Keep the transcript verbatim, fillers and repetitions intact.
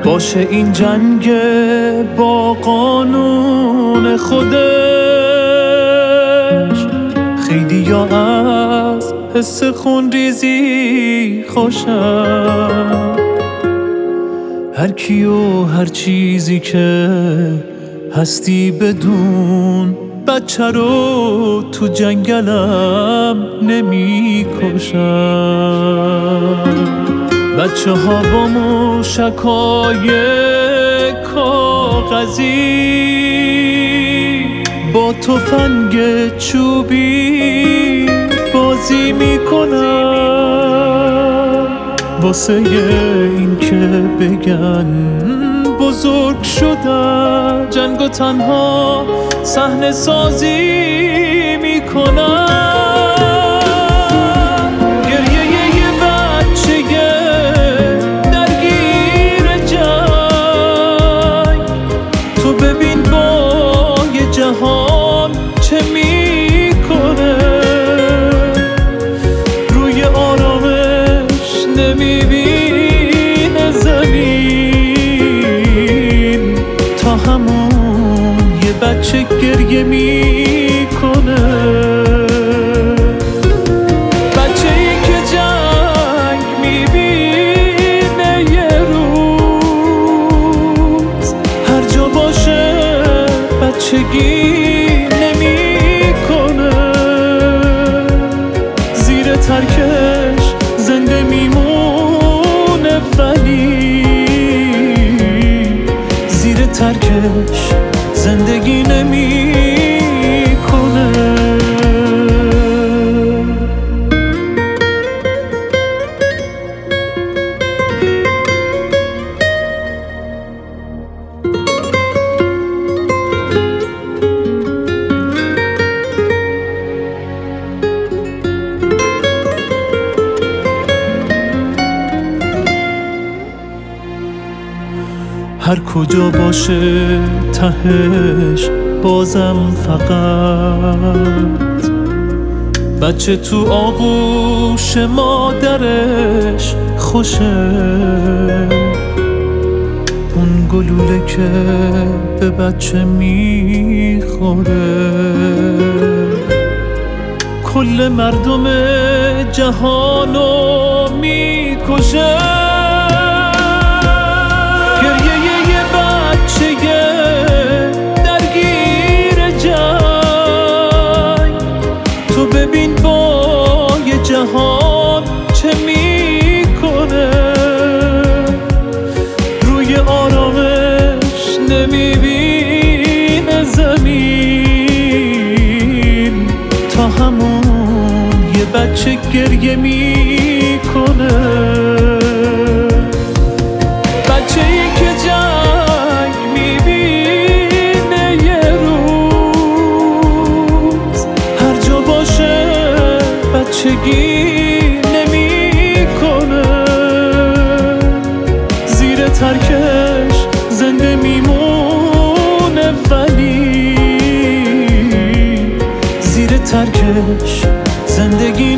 باشه این جنگ با قانون خودش. خیلی یا از حس خونریزی خوشم، هر کی و هر چیزی که هستی بدون بچه رو تو جنگلم نمی کشم. بچه ها با موشکای کاغذی، با تفنگ چوبی بازی میکنن، واسه این که بگن بزرگ شدن. جنگ و تنها صحنه سازی میکنن. جهان چه میکنه روی آرامش نمیبینه زمین، تا همون یه بچه گریه میکنه. بچه ای که جنگ میبینه یه روز، هر جا باشه بچگی نمی کنه. زیر ترکش زنده میمونه، ولی زیر ترکش زندگی نمی کنه. هر کجا باشه تهش بازم فقط بچه تو آغوش مادرش خوشه. اون گلوله که به بچه میخوره کل مردم جهانو میکشه. ببین با یه جهان چه میکنه، روی آرامش نمیبینه زمین، تا همون یه بچه گریه میکنه. بچه ای که جنگ میبینه یه روز، هر جا باشه بچگی نمی کنه. زیر ترکش زنده میمونه، ولی زیر ترکش زندگی